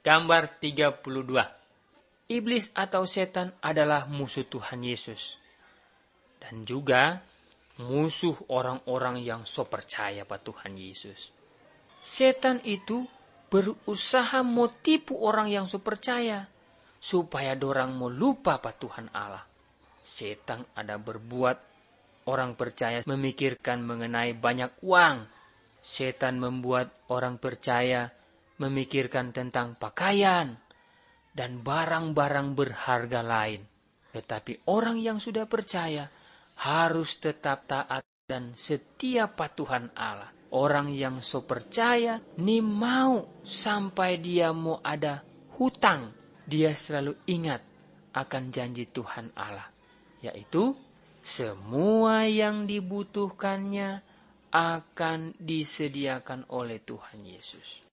Gambar 32. Iblis atau setan adalah musuh Tuhan Yesus. Dan juga musuh orang-orang yang so percaya pada Tuhan Yesus. Setan itu berusaha mau tipu orang yang so percaya, supaya dorang mau lupa pada Tuhan Allah. Setan ada berbuat orang percaya memikirkan mengenai banyak uang. Setan membuat orang percaya memikirkan tentang pakaian dan barang-barang berharga lain. Tetapi orang yang sudah percaya harus tetap taat dan setia pada Tuhan Allah. Orang yang so percaya ni mau sampai dia mau ada hutang, dia selalu ingat akan janji Tuhan Allah, yaitu semua yang dibutuhkannya akan disediakan oleh Tuhan Yesus.